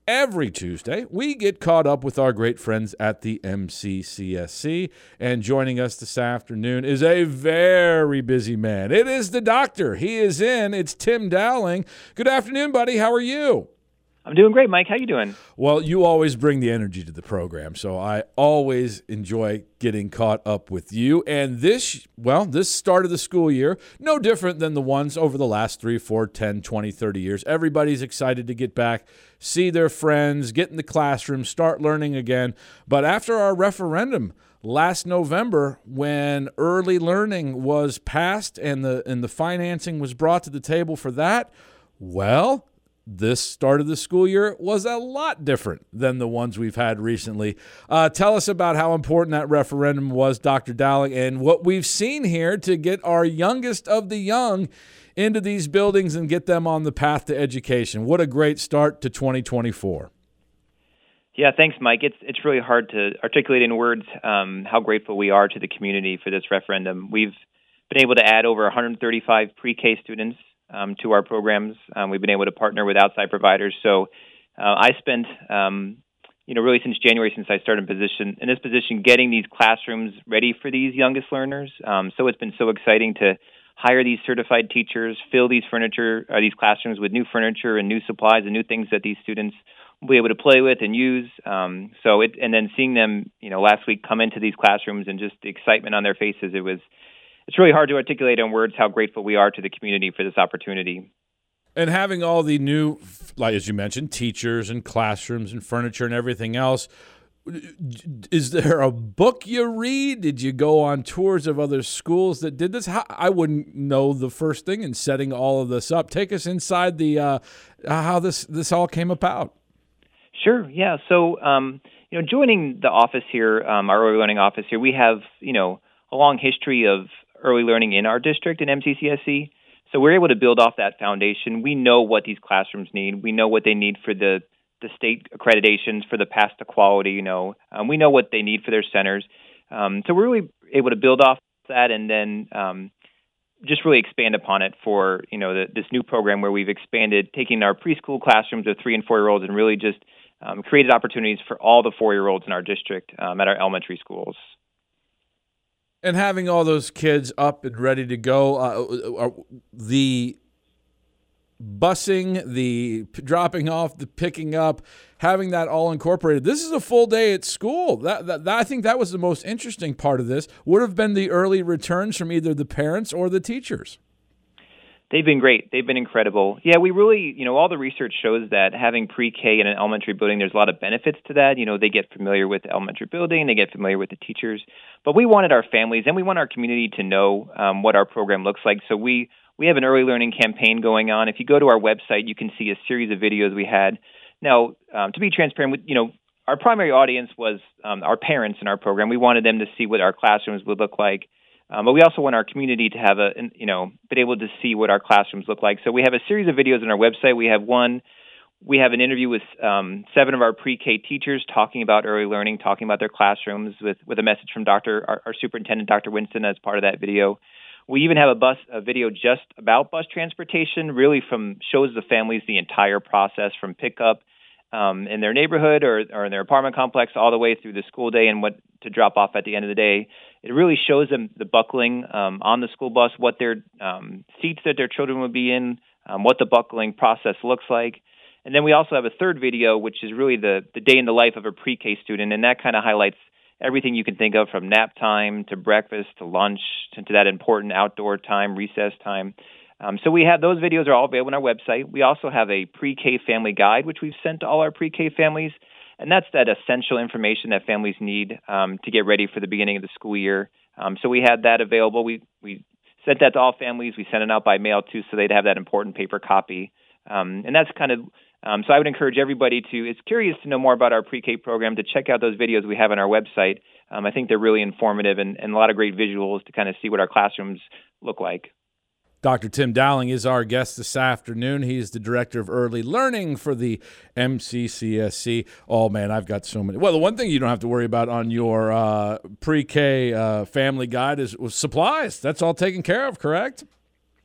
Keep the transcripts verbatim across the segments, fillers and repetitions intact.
Every Tuesday, we get caught up with our great friends at the M C C S C, and joining us this afternoon is a very busy man. It is the doctor. He is in. It's Tim Dowling. Good afternoon, buddy. How are you? I'm doing great, Mike. How you doing? Well, you always bring the energy to the program, so I always enjoy getting caught up with you. And this, well, this start of the school year, no different than the ones over the last three, four, ten, twenty, thirty years. Everybody's excited to get back, see their friends, get in the classroom, start learning again. But after our referendum last November, when early learning was passed and the and the financing was brought to the table for that, well, this start of the school year was a lot different than the ones we've had recently. Uh, tell us about how important that referendum was, Doctor Dowling, and what we've seen here to get our youngest of the young into these buildings and get them on the path to education. What a great start to twenty twenty-four. Yeah, thanks, Mike. It's it's really hard to articulate in words um, how grateful we are to the community for this referendum. We've been able to add over one hundred thirty-five pre-K students Um, to our programs. Um, we've been able to partner with outside providers. So uh, I spent, um, you know, really since January, since I started in position in this position, getting these classrooms ready for these youngest learners. Um, so it's been so exciting to hire these certified teachers, fill these furniture, uh, these classrooms with new furniture and new supplies and new things that these students will be able to play with and use. Um, so it, and then seeing them, you know, last week come into these classrooms and just the excitement on their faces, it was. It's really hard to articulate in words how grateful we are to the community for this opportunity. And having all the new, like as you mentioned, teachers and classrooms and furniture and everything else, is there a book you read? Did you go on tours of other schools that did this? How, I wouldn't know the first thing in setting all of this up. Take us inside the uh, how this, this all came about. Sure, yeah. So, um, you know, joining the office here, um, our early learning office here, we have, you know, a long history of early learning in our district in M C C S C. So we're able to build off that foundation. We know what these classrooms need. We know what they need for the, the state accreditations, for the pass to quality, you know. Um, we know what they need for their centers. Um, so we're really able to build off that and then um, just really expand upon it for, you know, the, this new program where we've expanded, taking our preschool classrooms of three and four-year-olds and really just um, created opportunities for all the four-year-olds in our district um, at our elementary schools. And having all those kids up and ready to go, uh, the busing, the dropping off, the picking up, having that all incorporated. This is a full day at school. That, that, that I think that was the most interesting part of this. Would have been the early returns from either the parents or the teachers. They've been great. They've been incredible. Yeah, we really, you know, all the research shows that having pre-K in an elementary building, there's a lot of benefits to that. You know, they get familiar with the elementary building, they get familiar with the teachers. But we wanted our families and we want our community to know um, what our program looks like. So we, we have an early learning campaign going on. If you go to our website, you can see a series of videos we had. Now, um, to be transparent, with you know, our primary audience was um, our parents in our program. We wanted them to see what our classrooms would look like. Um, but we also want our community to have a, you know, been able to see what our classrooms look like. So we have a series of videos on our website. We have one, we have an interview with um, seven of our pre-K teachers talking about early learning, talking about their classrooms with, with a message from Doctor our, our superintendent, Doctor Winston, as part of that video. We even have a bus, a video just about bus transportation, really from shows the families the entire process from pickup um, in their neighborhood or, or in their apartment complex all the way through the school day and what to drop off at the end of the day. It really shows them the buckling um, on the school bus, what their um, seats that their children would be in, um, what the buckling process looks like. And then we also have a third video, which is really the, the day in the life of a pre-K student, and that kind of highlights everything you can think of from nap time to breakfast to lunch to, to that important outdoor time, recess time. Um, so we have those videos are all available on our website. We also have a pre-K family guide, which we've sent to all our pre-K families. And that's that essential information that families need um, to get ready for the beginning of the school year. Um, so we had that available. We we sent that to all families. We sent it out by mail, too, so they'd have that important paper copy. Um, and that's kind of, um, so I would encourage everybody to, is curious to know more about our pre-K program, to check out those videos we have on our website. Um, I think they're really informative and, and a lot of great visuals to kind of see what our classrooms look like. Doctor Tim Dowling is our guest this afternoon. He's the Director of Early Learning for the M C C S C. Oh, man, I've got so many. Well, the one thing you don't have to worry about on your uh, pre-K uh, family guide is was supplies. That's all taken care of, correct?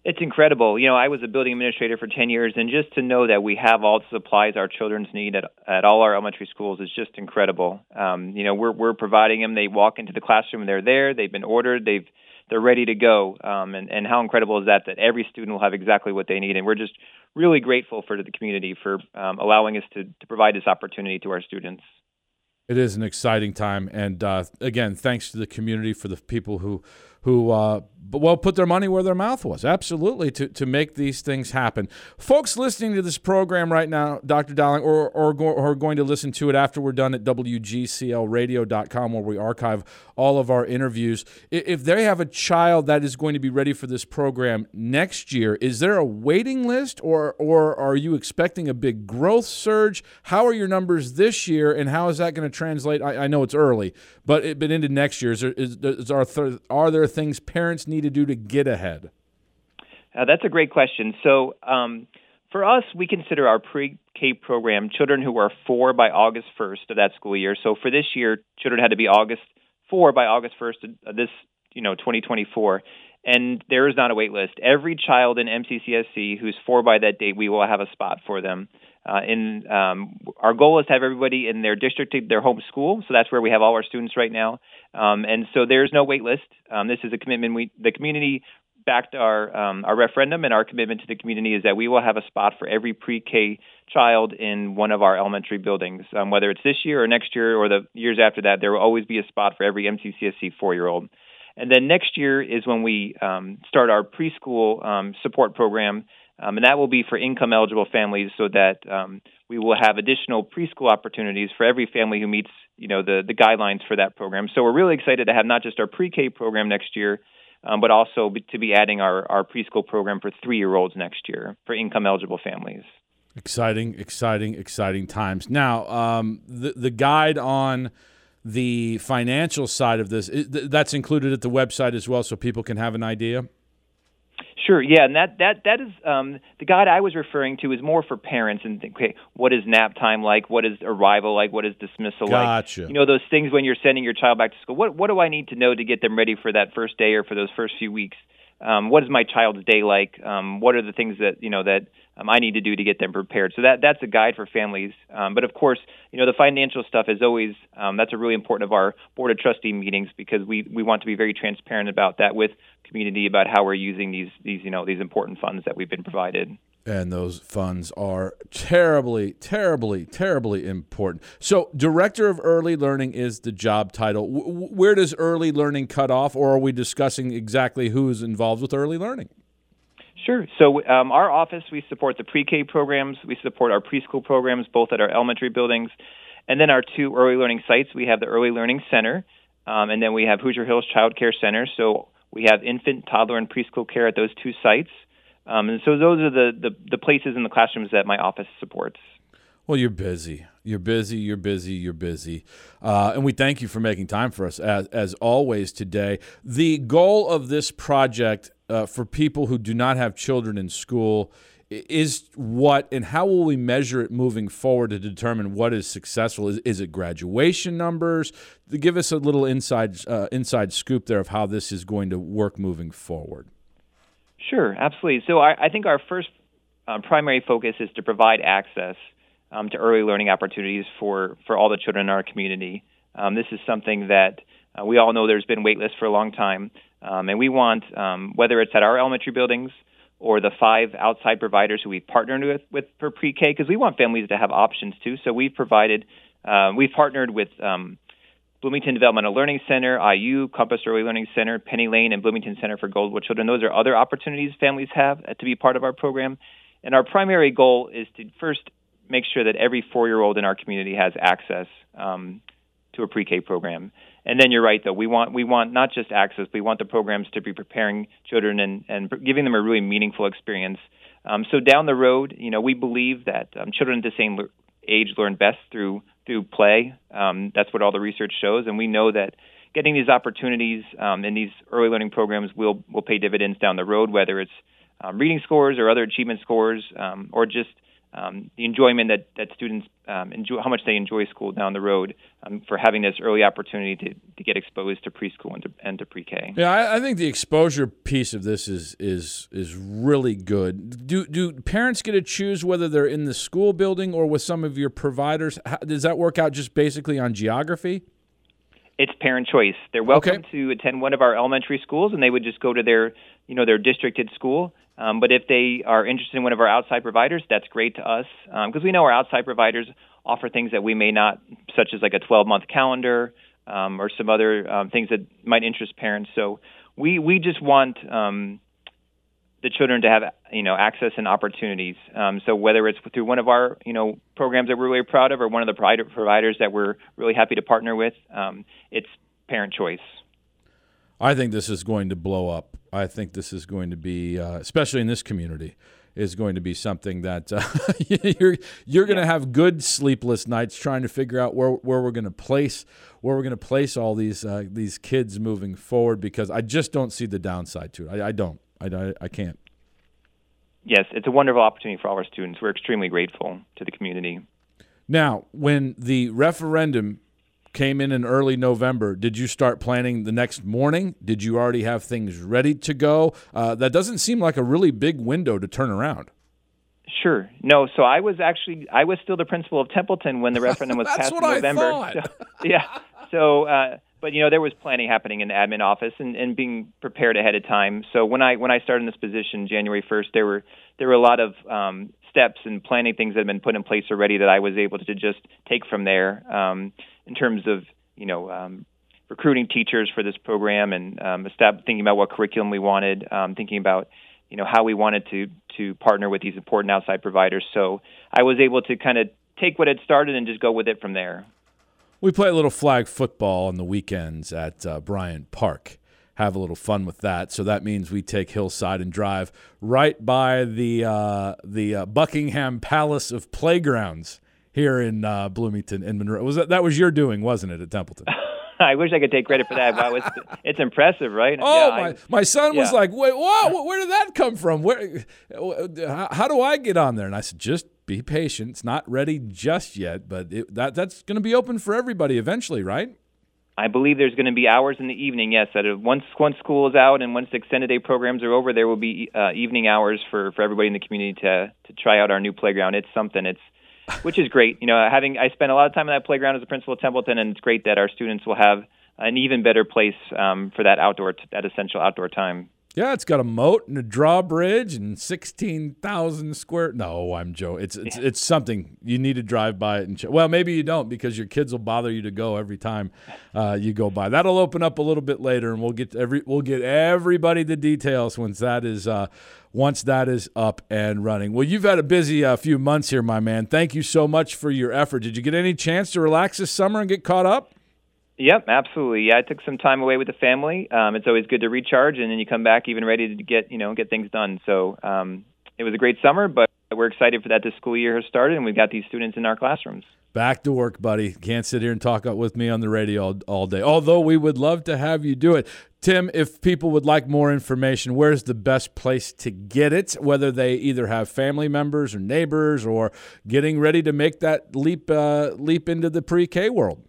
It's incredible. You know, I was a building administrator for ten years, and just to know that we have all the supplies our children's need at, at all our elementary schools is just incredible. Um, you know, we're we're providing them. They walk into the classroom, and they're there. They've been ordered. They've they're ready to go. Um, and and how incredible is that? That every student will have exactly what they need, and we're just really grateful for the community for um, allowing us to to provide this opportunity to our students. It is an exciting time, and uh, again, thanks to the community for the people who, who uh, well, put their money where their mouth was. Absolutely, to to make these things happen. Folks listening to this program right now, Doctor Dowling, or or, go, or going to listen to it after we're done at W G C L radio dot com, where we archive all of our interviews. If they have a child that is going to be ready for this program next year, is there a waiting list, or or are you expecting a big growth surge? How are your numbers this year, and how is that going to translate? I, I know it's early, but it, but into next year, is there, is, is are, th- are there things parents need to do to get ahead? Uh, that's a great question. So um, for us, we consider our pre-K program children who are four by August first of that school year. So for this year, children had to be August four by August first of this, you know, twenty twenty-four. And there is not a wait list. Every child in M C C S C who's four by that date, we will have a spot for them. Uh, in um, our goal is to have everybody in their district, their home school. So that's where we have all our students right now. Um, and so there's no wait list. Um, this is a commitment. We the community backed our um, our referendum, and our commitment to the community is that we will have a spot for every pre-K child in one of our elementary buildings. Um, whether it's this year or next year or the years after that, there will always be a spot for every M C C S C four-year-old. And then next year is when we um, start our preschool um, support program. Um, and that will be for income-eligible families, so that um, we will have additional preschool opportunities for every family who meets, you know, the, the guidelines for that program. So we're really excited to have not just our pre-K program next year, um, but also be, to be adding our, our preschool program for three-year-olds next year for income-eligible families. Exciting, exciting, exciting times. Now, um, the the guide on the financial side of this, that's included at the website as well, so people can have an idea? Sure, yeah, and that that that is um, the guide I was referring to is more for parents and think, okay, what is nap time like? What is arrival like? What is dismissal gotcha. like? You know, those things when you're sending your child back to school. What what do I need to know to get them ready for that first day or for those first few weeks? Um, what is my child's day like? Um, what are the things that you know that um, I need to do to get them prepared? So that that's a guide for families. Um, but of course, you know, the financial stuff is always um, that's a really important of our board of trustee meetings, because we, we want to be very transparent about that with community about how we're using these these you know these important funds that we've been provided. And those funds are terribly, terribly, terribly important. So Director of Early Learning is the job title. W- where does early learning cut off, or are we discussing exactly who is involved with early learning? Sure. So um, our office, we support the pre-K programs. We support our preschool programs, both at our elementary buildings. And then our two early learning sites, we have the Early Learning Center, um, and then we have Hoosier Hills Child Care Center. So we have infant, toddler, and preschool care at those two sites. Um, and so those are the, the, the places in the classrooms that my office supports. Well, you're busy. You're busy. You're busy. You're busy. Uh, and we thank you for making time for us, as, as always, today. The goal of this project uh, for people who do not have children in school is what, and how will we measure it moving forward to determine what is successful? Is, is it graduation numbers? Give us a little inside, uh, inside scoop there of how this is going to work moving forward. Sure, absolutely. So I, I think our first uh, primary focus is to provide access um, to early learning opportunities for, for all the children in our community. Um, this is something that uh, we all know there's been wait lists for a long time, um, and we want, um, whether it's at our elementary buildings or the five outside providers who we've partnered with, with for pre-K, because we want families to have options too. So we've provided, uh, we've partnered with um, Bloomington Developmental Learning Center, I U, Compass Early Learning Center, Penny Lane, and Bloomington Center for Goldwood Children. Those are other opportunities families have to be part of our program. And our primary goal is to first make sure that every four-year-old in our community has access um, to a pre-K program. And then you're right, though. We want we want not just access, we want the programs to be preparing children and, and giving them a really meaningful experience. Um, so down the road, you know, we believe that um, children at the same le- age learn best through through play. Um, that's what all the research shows, and we know that getting these opportunities um, in these early learning programs will will pay dividends down the road, whether it's um, reading scores or other achievement scores, um, or just um, the enjoyment that, that students um, enjoy, how much they enjoy school down the road um, for having this early opportunity to, to get exposed to preschool and to, and to pre-K. Yeah, I, I think the exposure piece of this is is is really good. Do do parents get to choose whether they're in the school building or with some of your providers? How, does that work out just basically on geography? It's parent choice. They're welcome Okay. to attend one of our elementary schools, and they would just go to their, you know, their districted school. Um, but if they are interested in one of our outside providers, that's great to us because um, we know our outside providers offer things that we may not, such as like a twelve-month calendar um, or some other um, things that might interest parents. So we we just want um, the children to have, you know, access and opportunities. Um, so whether it's through one of our, you know, programs that we're really proud of or one of the provider providers that we're really happy to partner with, um, it's parent choice. I think this is going to blow up. I think this is going to be, uh, especially in this community, is going to be something that uh, you're you're going to have good sleepless nights trying to figure out where where we're going to place where we're going to place all these uh, these kids moving forward, because I just don't see the downside to it. I, I don't. I, I I can't. Yes, it's a wonderful opportunity for all our students. We're extremely grateful to the community. Now, when the referendum came in in early November, did you start planning the next morning? Did you already have things ready to go? Uh, that doesn't seem like a really big window to turn around. Sure. No, so I was actually, I was still the principal of Templeton when the referendum was That's passed what in I November. thought. So, yeah. So, uh, but, you know, there was planning happening in the admin office and, and being prepared ahead of time. So when I when I started in this position January first, there were there were a lot of um, steps and planning things that had been put in place already that I was able to just take from there um, in terms of, you know, um, recruiting teachers for this program and um, estab- thinking about what curriculum we wanted, um, thinking about, you know, how we wanted to to partner with these important outside providers. So I was able to kind of take what had started and just go with it from there. We play a little flag football on the weekends at uh, Bryant Park. Have a little fun with that. So that means we take Hillside and drive right by the uh, the uh, Buckingham Palace of Playgrounds here in uh, Bloomington and Monroe. Was that that was your doing, wasn't it, at Templeton? I wish I could take credit for that. Wow, it's, it's impressive, right? Oh, yeah, my, I, my son was yeah. like, wait, whoa, where did that come from? Where, how, how do I get on there? And I said, just be patient. It's not ready just yet, but it, that that's going to be open for everybody eventually, right? I believe there's going to be hours in the evening, yes. That once once school is out and once the extended day programs are over, there will be uh, evening hours for, for everybody in the community to to try out our new playground. It's something. It's which is great. You know, having I spent a lot of time on that playground as a principal at Templeton, and it's great that our students will have an even better place um, for that outdoor that essential outdoor time. Yeah, it's got a moat and a drawbridge and sixteen thousand square. No, I'm joking. It's it's it's something you need to drive by it and check. Well, maybe you don't because your kids will bother you to go every time uh, you go by. That'll open up a little bit later, and we'll get every we'll get everybody the details once that is uh, once that is up and running. Well, you've had a busy uh, few months here, my man. Thank you so much for your effort. Did you get any chance to relax this summer and get caught up? Yep, absolutely. Yeah, I took some time away with the family. Um, it's always good to recharge, and then you come back even ready to get you know get things done. So um, it was a great summer, but we're excited for that. This school year has started, and we've got these students in our classrooms. Back to work, buddy. Can't sit here and talk with me on the radio all, all day, although we would love to have you do it. Tim, if people would like more information, where's the best place to get it, whether they either have family members or neighbors or getting ready to make that leap uh, leap into the pre-K world?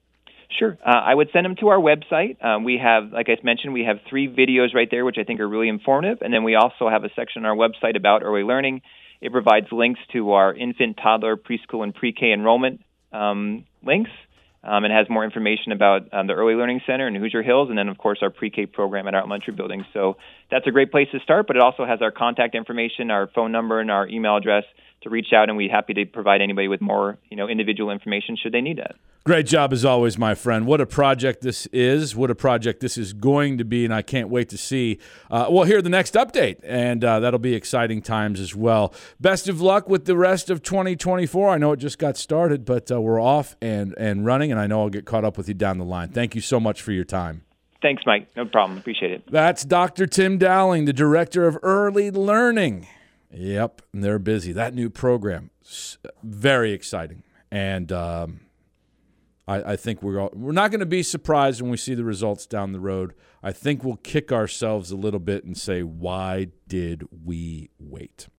Sure. Uh, I would send them to our website. Um, we have, like I mentioned, we have three videos right there, which I think are really informative. And then we also have a section on our website about early learning. It provides links to our infant, toddler, preschool, and pre-K enrollment um, links. Um, it has more information about um, the Early Learning Center in Hoosier Hills, and then, of course, our pre-K program at our elementary building. So that's a great place to start, but it also has our contact information, our phone number, and our email address to reach out, and we're happy to provide anybody with more, you know, individual information should they need that. Great job as always, my friend. What a project this is. What a project this is going to be, and I can't wait to see. Uh, well, hear the next update, and uh, that'll be exciting times as well. Best of luck with the rest of twenty twenty-four. I know it just got started, but uh, we're off and, and running, and I know I'll get caught up with you down the line. Thank you so much for your time. Thanks, Mike. No problem. Appreciate it. That's Doctor Tim Dowling, the Director of Early Learning. Yep, and they're busy. That new program, very exciting, and um, I, I think we're all, we're not going to be surprised when we see the results down the road. I think we'll kick ourselves a little bit and say, why did we wait?